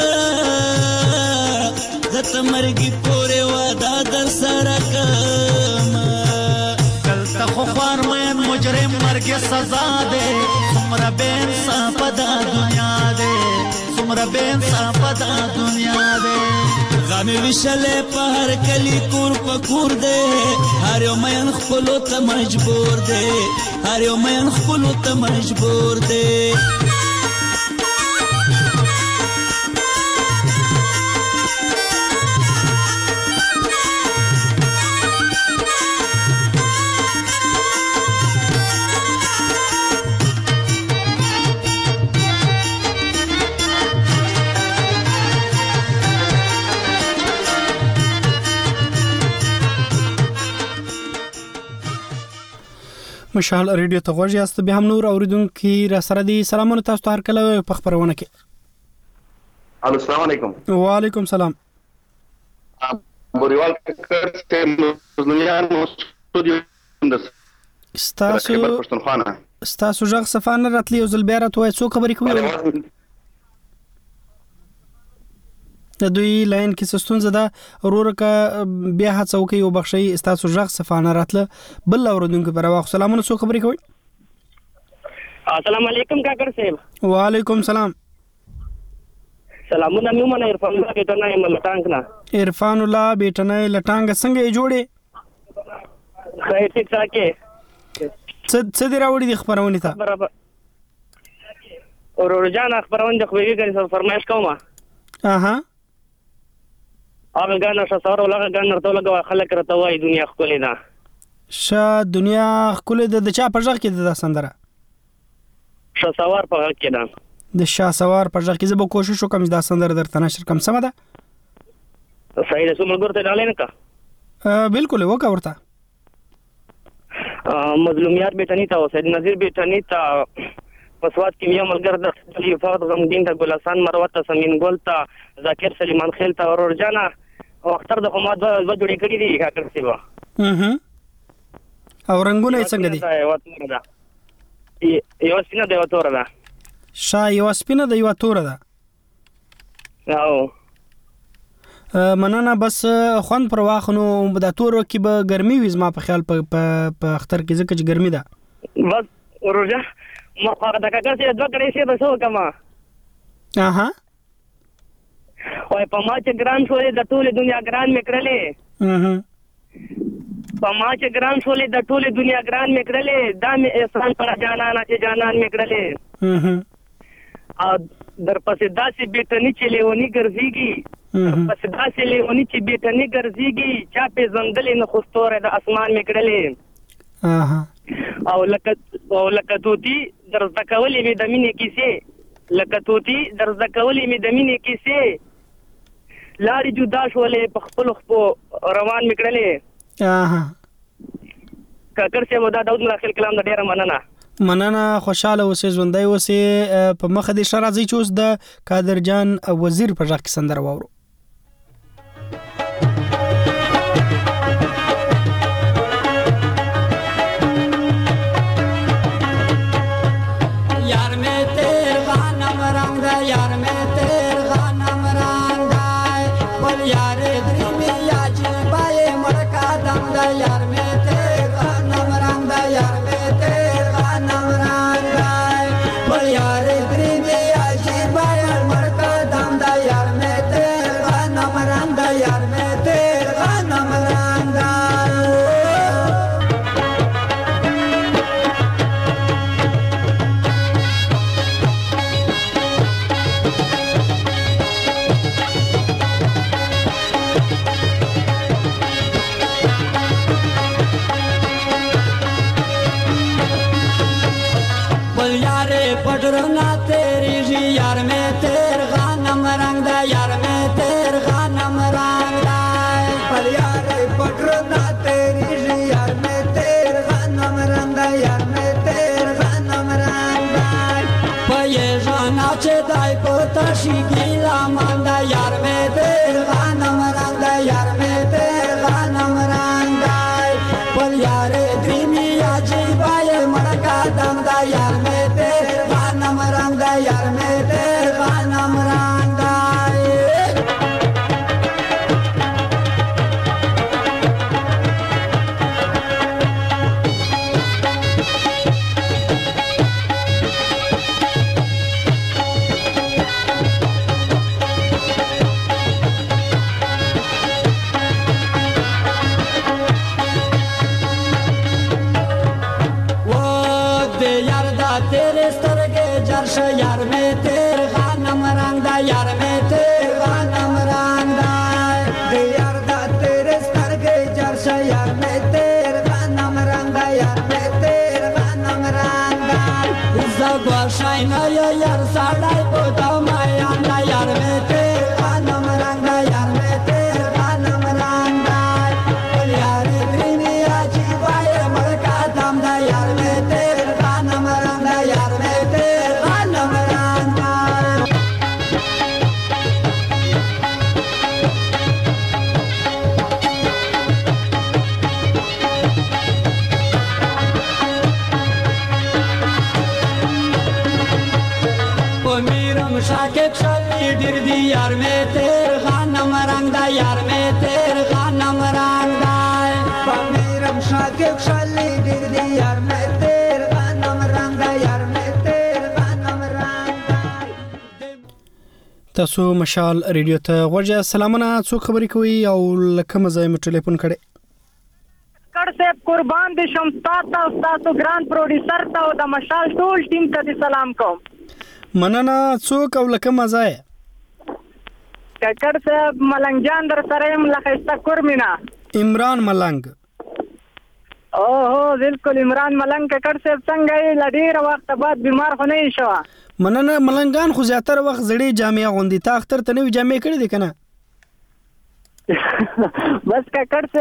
زت مرگی پورے وادا در سرکاما کلتا خوار مین مجرم مرگ سزا دے سمرا بین سا پدا دنیا دے سمرا بین ساپتا دنیا دے غامی وشلے پہر کلی کور پکور دے ہر یو مین خپلو تا مجبور دے ہر یو مین خپلو تا مجبور دے مشال ریډیو ته غوږ یاست به هم نور اوریدونکو را سره دي سلامونه تاسو ته هر کله په خبرونه کې السلام علیکم وعلیکم سلام بوریوال کرته مزنیانو استودیو ستاسو ژغ صفانه راتلی او زل بیرات وای څو خبرې کوي د دوی لاین کې سستون زده ورورکه بیا هڅه وکي او بخشي ستاسو ژغ صفانه راتله بل اوردونکو پر واخ سلامونه څو خبرې کوي السلام علیکم کاکر صاحب وعلیکم سلام سلامونه مې مونږ عرفان الله بیٹنه ملټانګ نه عرفان الله بیٹنه لټانګ څنګه جوړې خیر ټیک ساکه څه دی راوړي د خبرونه ته برابر اور جان خبرونه خو یې غوښتل فرمایش کومه اها هغه غانا شسور ولغه غانا ته لګو خلک راته وای دنیا خولې ده شه دنیا خولې ده د چا په ځخ کې ده سندره شسور په غږ کې ده د شاسوار په ځخ کې زه به کوشش وکم دا سندره درته نشر کم سم ده صحیح ده څومره ګورته ډالې نه کا بالکل وکا ورته مظلومیت بیٹنی تا سید نذیر بیٹنی تا پسوات کیمیا ملګر د فقط غم دین ته ګلستان مروت ته سمین ګل ته ذاکر سلیمان خیل ته ورور جانا او اختر د حماد و جوړې کړې دي کاکر سیوا او رنگونه څنګه دي یو سپینه دی او تور ده یو سپینه دی او تور ده او مننه بس خوان پر واخنو د تور کې به ګرمي وي زما په خیال په اختر کې ځکه چې ګرمي ده بس ورجه ما هغه د کاکر سي دوه کړي سي بسو کما اها وای په ما چې ګران شولې د ټوله دنیا ګران میکړلې په ما چې ګران شولې د ټوله دنیا ګران میکړلې دا مې احسان پر جانان چې جانان میکړلې ا در پسې داسې بیٹنی چې لیونی ګرځيږي پسې داسې لیونی چې بیٹنی ګرځيږي چا په زنګلې نه خوستوره د اسمان میکړلې او لکه توتی درزده کولې مې د مینې کیسې لکه توتی درزده کولې مې د مینې کیسې لارې جدا شولې په خپل خپو روان میکړلې کاکر سے مدا داود مراخل کلام د ډیره مننه خوشاله اوسې ژوندۍ اوسې په مخ دې شرازي چوس د قادر جان وزیر په ځخ کې سندره واورو تیر غنم رنگ ده یار میں تیر غنم رنگ ده بل یار دریمی یاجی بای مرکا دم ده یار میں تیر غنم رنگ ده یار میں تیر غنم رنگ ده بل یار دریمی یاجی بای مرکا دم ده یار میں تیر غنم رنگ ده یار میں تیر غنم رنگ ده पटरना तेरी जी यार में तेर गानम रंग दा यार में तेर गानम रंग दा पर यार पटरना तेरी जी यार में तेर गानम रंग दा यार में तेर गानम रंग दा पये जाना चे दाई पोता शिगिला मंदा यार में तेर गानम रंग दा यार में तेर गानम रंग दा पर यार द्रीमी याजी बाये मड़का दम दा यार में तेर गानम रंग दा यार में तेर गानम रंग दा तेरे स्तरगे जर्श यार में तेर गानम रंग दा यार में तेर गानम रंग दा दे यार दा तेरे स्तरगे जर्श यार में तेर गानम रंग दा यार में तेर गानम रंग दा इज़ा गोशाइना यार साड़ाई पोता माया दा यार में तेर गानम रंग दा यार में तेर गानम रंग दा यार द्रीनी आजी बाय मलका दम दा यार में तेर गानम रंग दा यार में तेर गानम रंग दा मीरम शाके चली दिर्दी यार में तेर गानम रंग दा यार में तेर गानम रंग दा मीरम शाके चली दिर्दी यार में तेर गानम रंग दा यार में तेर गानम रंग दा تاسو مشال ریډیو ته ورجه سلامونه څو خبرې کوي او لکه مزه مې ټلیفون کړي کړ صاحب قربان دي شم تاسو تاسو ګران پروډوسر ته او د مشال ټول ټیم ته سلام کوم مننه څوک او لکه مزه کړ صاحب ملنګ جان در سره يم لکه استا کورمینا عمران ملنګ اوه بالکل عمران ملنګ کړ صاحب څنګه یې لډیر وخت بعد بیمار خو نه شو مننه ملنګان خو زیاتره وخت زړې جامې غوندي تا اختر ته نوې جامې کړې دي کنه بس کړ صاحب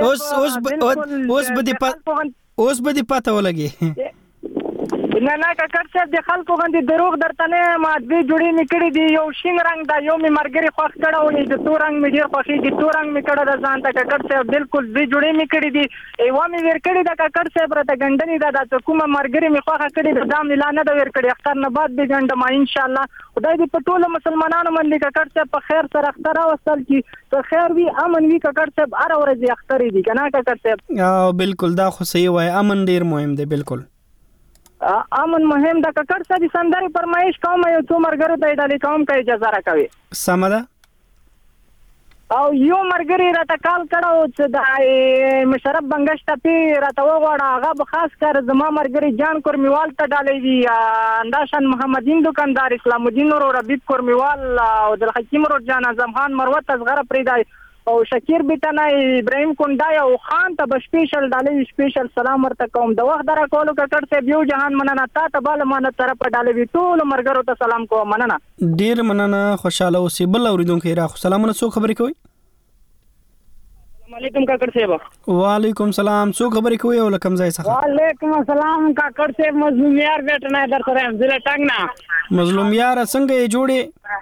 اوس به دې پته ولګي نه کړ صاحب د خلکو باندې دروغ درته نه ما دې جوړې میکړې دي یو شین رنگ دا یو می مرګري خوښ کړه او د تور رنگ می ډیر خوښي دي تور رنگ می کړه د ځان ته کړ صاحب بالکل دې جوړې میکړې دي ایوا می ور کړې دا کړ صاحب راته ګندنې دا د کومه مرګري می خوښه کړې د دام اعلان نه ور کړې اختر نه بعد به ګند ما ان شاء الله خدای دې په ټول مسلمانانو باندې کړ صاحب په خیر سره اختر اوسل کی په خیر وی امن وی کړ صاحب هر ورځ اختر دي کنه کړ صاحب بالکل دا خو صحیح وای امن ډیر مهم دی بالکل امن مهم دا ککړ سدي سندري فرمایش کوم یو څو مرګرو ته ډالې کوم کوي اجازه راکوي سمدا او یو مرګري راته کال کړه چې د مشرف بنگش ته پی راته وغواړه هغه به خاص کر زما مرګري جان کورمیوال ته ډالې وی انداشن محمدین دکاندار اسلام الدین اور ربیب کورمیوال او د حکیم رو جان اعظم خان مروت اصغر پریدای او شکیر بیتنه ابراهیم کونډای او خان ته سپیشل ډالې سپیشل سلام ورته کوم د وخت درا کولو ککړ ته بیو جهان مننه تا ته بل مننه طرف ډالې وی ټول مرګرو ته سلام کوم مننه ډیر مننه خوشاله اوسې بل اوریدونکو را سلامونه څو خبرې کوي السلام علیکم کاکړ صاحب وعلیکم سلام څو خبرې کوي او لکم ځای څخه وعلیکم السلام کاکړ صاحب مظلوم یار بیٹنه در سره هم زله ټنګ نه مظلوم یار څنګه یې جوړې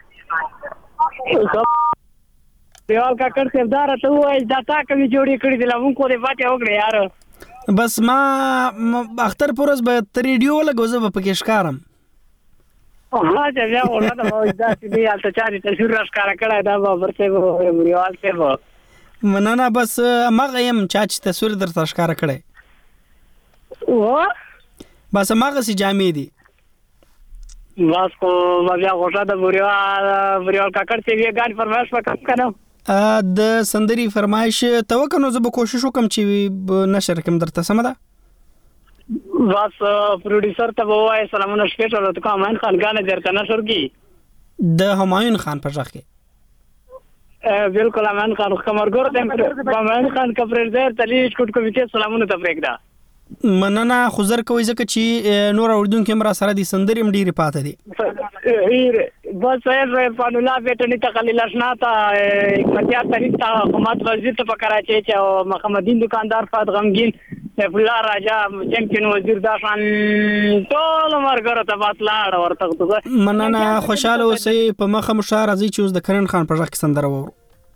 دیوال کاکړ صاحب دار ته وای دا تا کوي جوړې کړې دي لمون کو دې پاتې وګړي یار بس ما اختر پرز به ریډیو لګوزه په کې ښکارم ها چې بیا ورته مو دا چې دی البته چې تصویر راښکاره کړی دا به ورته مریوال ته مننه بس مغه يم چې تصویر درته ښکاره کړی و بس مغه سي جامې دي بس کو بیا غوټه د مریوال کاکړ چې وی ګان فرمایش وکم کنه د سندري فرمایش توکنو زه به کوشش وکم چې نشر کوم درته سم ده بس پروډوسر ته وای سلامونه سپیشل ته همایون خان غانه درته نشر کی د همایون خان په ځخ کې بالکل همایون خان کمرګور ته همایون خان کپرزر تلیش کوټ کمیټه سلامونه ته پرېږده مننه خزر کوي ځکه چې نور اوردون کې مرا سره دي سندریم ډیره پاتې دي بس فان الله بیٹنی تقلیل اشناتا حکمتیار تاریخ تا حکومت وزیر ته پکراچي چې محمدین دکاندار فات غمگین سیف الله راجا چمپیون وزیر داشان ټول مرګره ته باطلاړ ورته مننه خوشاله اوسئ په مخه مشار ازي چې اوس د کرن خان په ځخ کې سندره وو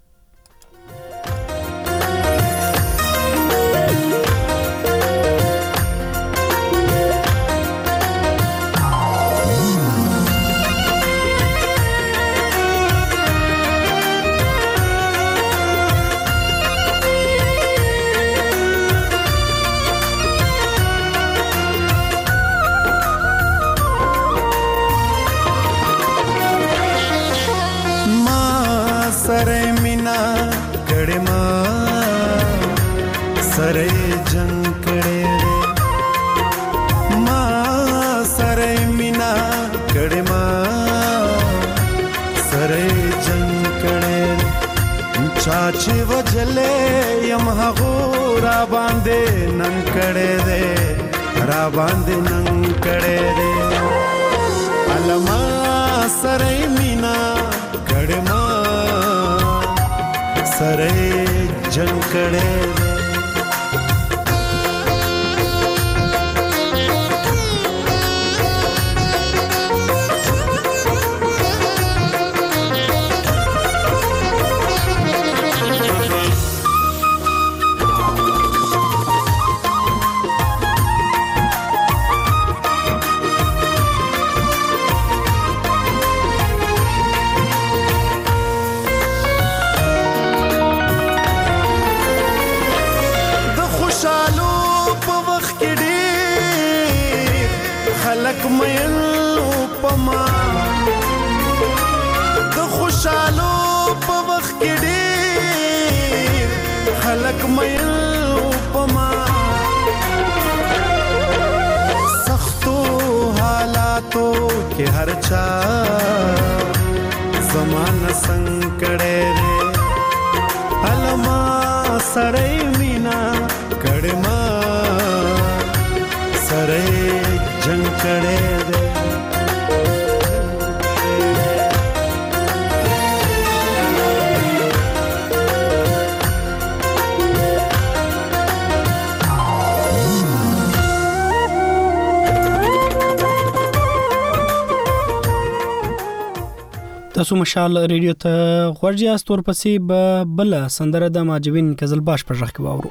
सरे मीना कड़े माँ सरे जंग कड़े रे माँ सरे मीना कड़े माँ सरे जंग कड़े रे चाचे वजले यमहा गोरा बांधे नंग कड़े रे रा बांधे नंग कड़े रे अलमा सरे मीना कड़े माँ सरे जंग कड़े خوشالو په وخت کې ډېر خلک مېل پما سختو حالاتو کې هر چا زمانه څنګه کړه ره علما سره مینا کړه ما سره جنگ کړه ره تاسو مشال ریډیو ته غوړجیا ستور پسې به بل سندره د ماجبین کزل باش پر ځخ کې واورو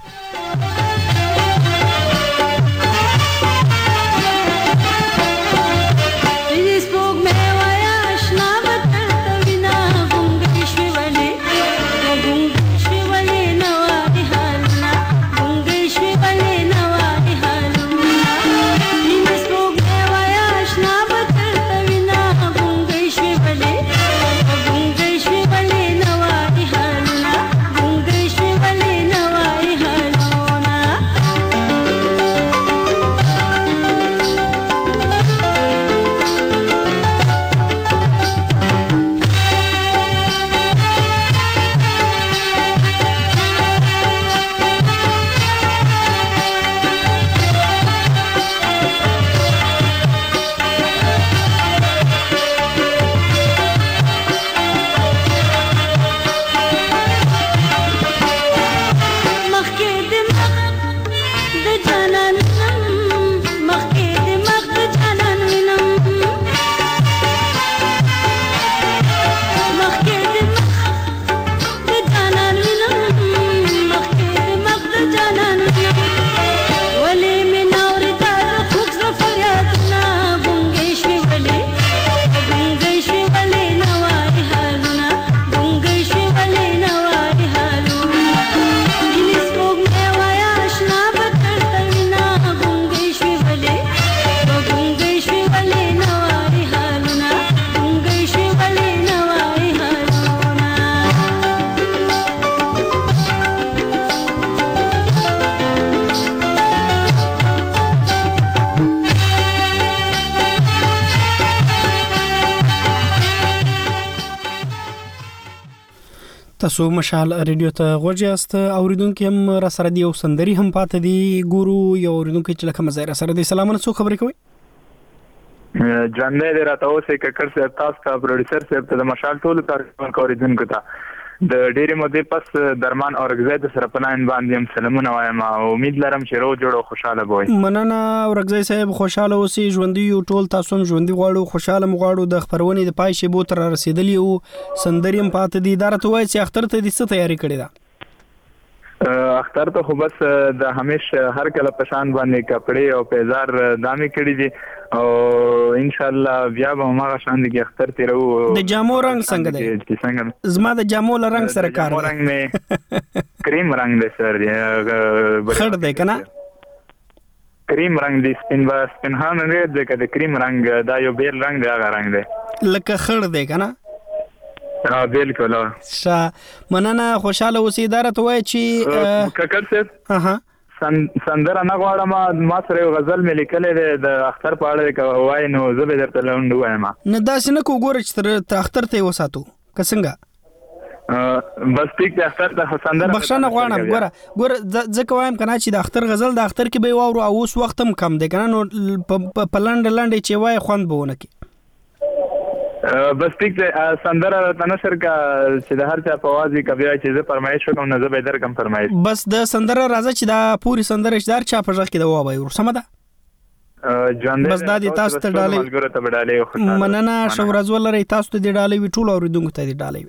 تاسو مشال ریډیو ته غوږیاست اوریدونکو هم را سره دی او سندري هم پاتې دی ګورو یو اوریدونکو چې لکه مزه را سره دی سلامونه څو خبرې کوي جان دې راته اوسې ککر سره تاسو ته پروډوسر سره ته مشال ټول کار اوریدونکو ته د ډېرې مودې پس درمان اورګزای د سره پناین باندې هم سلامونه وایم او امید لرم چې روغ جوړ او خوشاله وي. مننه اورګزای صاحب خوشاله اوسئ ژوندۍ ټول تاسو هم ژوندۍ غواړو خوشاله مغواړو د خبرونې د پای شی بو تر رسیدلی او سندري هم پاتې دي درته وای چې اختر ته د څه تیاری کړی ده اختر ته خو بس د همیشه هر کله پشان باندې کپڑے او پیزار دامي کړی دي او ان شاء الله بیا به ما شان دي اختر تیرو د جامو رنگ څنګه دی زما د جامو رنگ سره کار رنگ نه کریم رنگ دی سر دی خړ دی کنه کریم رنگ دی سپین هان نه دی د کریم رنگ دا یو بیل رنگ دی هغه رنگ دی لکه خړ دی کنه بالکل شا مننه خوشاله اوسې اداره ته وای چې ککر صاحب سندره نه غواړم ما سره غزل مې لیکلې د اختر په اړه وای نو زه به درته لوند وایم نه داسې نه کو ګوره چې تر اختر ته وساتو که څنګه بس ټیک د اختر د سندره بخښنه غواړم ګوره ځکه وایم کنه چې د اختر غزل د اختر کې به واورو او اوس وخت هم کم دی کنه نو په لاندې چې وای خوند بونه کی بس ټیک ده سندره تنشر کا چې د هر چا په आवाज کې بیا چې زه فرمایش وکم نه زه به در کم فرمایش بس د سندره راځي چې دا پوری سندره شدار چا په ځخ کې دا وای ورسمه ده ژوند بس د تاسو ته ډالې مننه شو ورځ ولري تاسو ته د ډالې وی ټول اوریدونکو ته د ډالې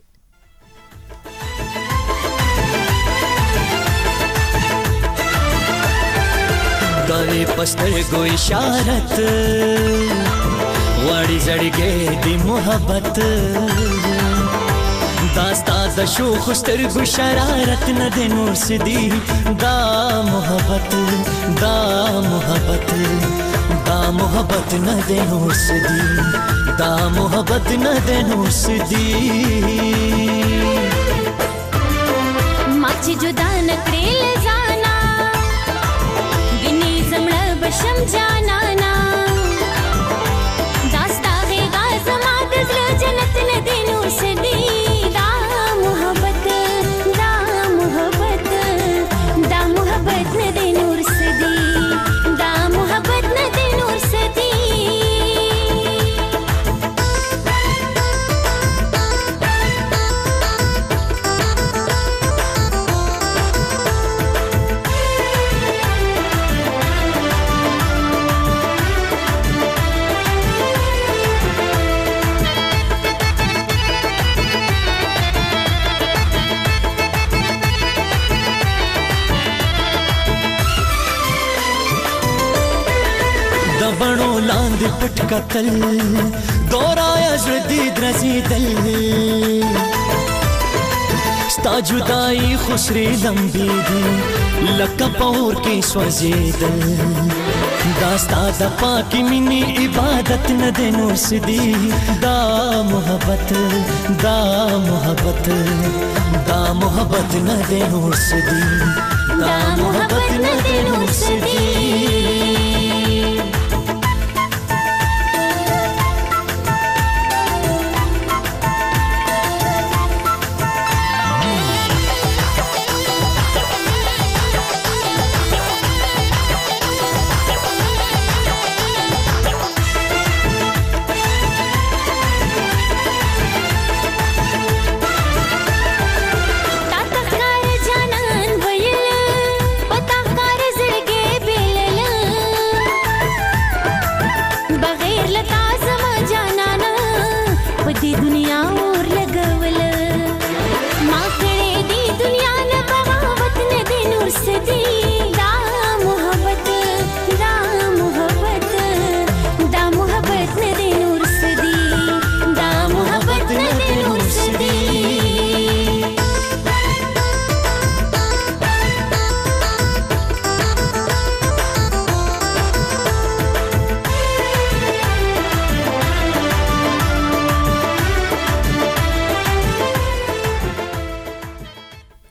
دالې پستر کو اشارت وړي زړګې دی محبت داستا د شوخ سترګو شرارت نه د نور سدي دا محبت نه د نور سدي دا محبت نه د نور سدي ماچ جدا نکړې لزانا بني زمړ بشم جانا نا پټ کتل دورایا زړه درزیدل ستا جدائی خسرې لمبې دي لکه پور کې سوځېدل دا ستا د پاکې مینې عبادت نه دی نور څه دي دا محبت نه دی نور څه دي دا محبت نه دی نور څه دي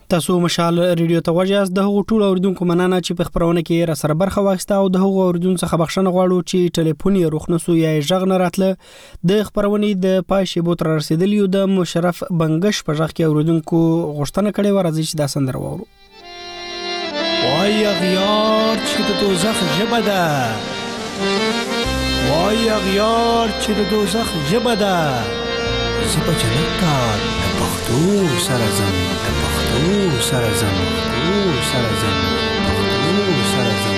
تاسو مشال ریډیو ته وژاس د هغو ټولو اوریدونکو مننه چې په خبرونه کې را سره برخه واخیسته او د هغو اوریدونکو څخه بخښنه غواړو چې ټلیفون یې روخنسو یا ژغ نه راتله. د خبرونې د پای شیبو تر رسیدلی د مشرف بنگش په ژغ کې اوریدونکو غوښتنه کړې و راځي چې دا سندره واورو. وای اغیار چې د دوزخ ژبه ده، وای اغیار چې د دوزخ ژبه ده، زه په جنت ته د پښتو سره ځم، د پښتو سره ځم، پښتو سره ځم، پښتو سره ځم.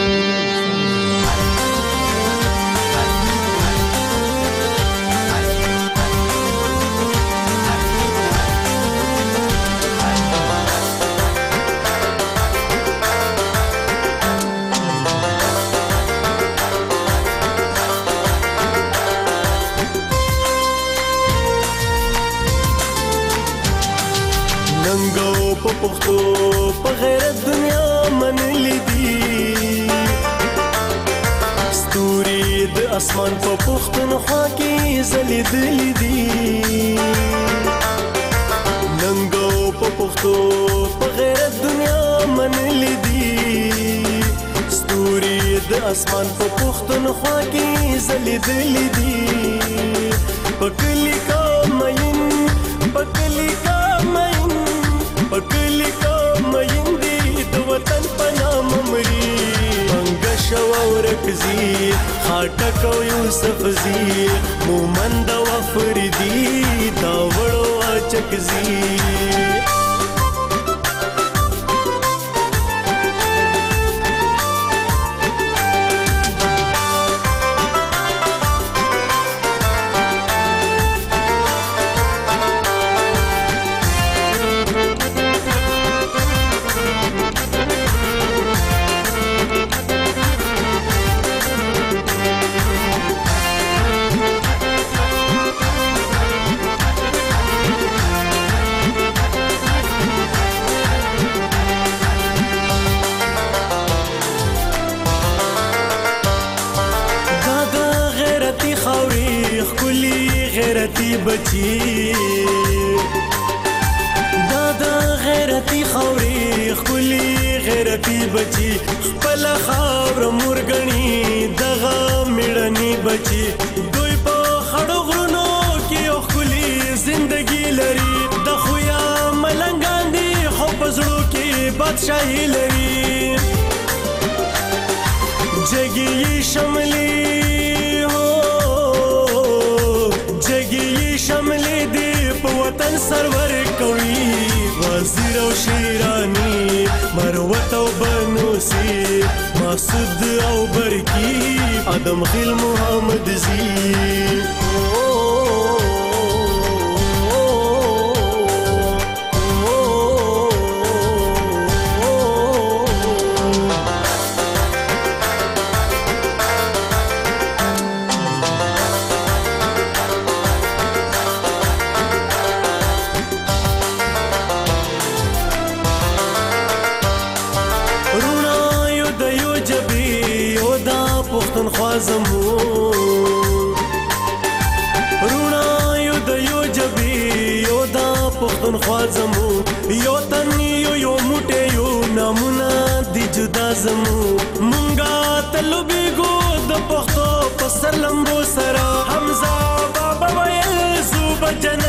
پښتو په غیرت دنیا منلې دي، ستوري د اسمان په پښتونخوا کې ځلېدلې دي. ننګو په پښتو په غیرت دنیا منلې دي، ستوري د اسمان په پښتونخوا کې ځلېدلې دي. پکلی کا مین، پکلی کا مین، پکلی کا مین دی د وطن په نام مري. منګش او رکزي خاټک او یوسف زي مومند او فریدي دا وړو اچکزي. بچی دا غیرتی خوري خولي غیرتی بچی خپل خاور مرګنی دغه میړنی بچی دوی په خړو غرونو کې خولي زندگی لري. د خویا ملنګان دي خو پزړو کې بادشاہي لري. جګي شملي شملې دی په وطن سرور کوي. وزیر او شیرانی مروت او بنوسی مسعود او برکی ادم خیل محمد زی. رونا یو د یو جبی یو دا پښتونخوا زمو یو تن یو موټه یو نمونه دی جدا زمو. مونږه تلو بیګو د پښتو په سلمبو سره حمزه بابا ویل زو بجن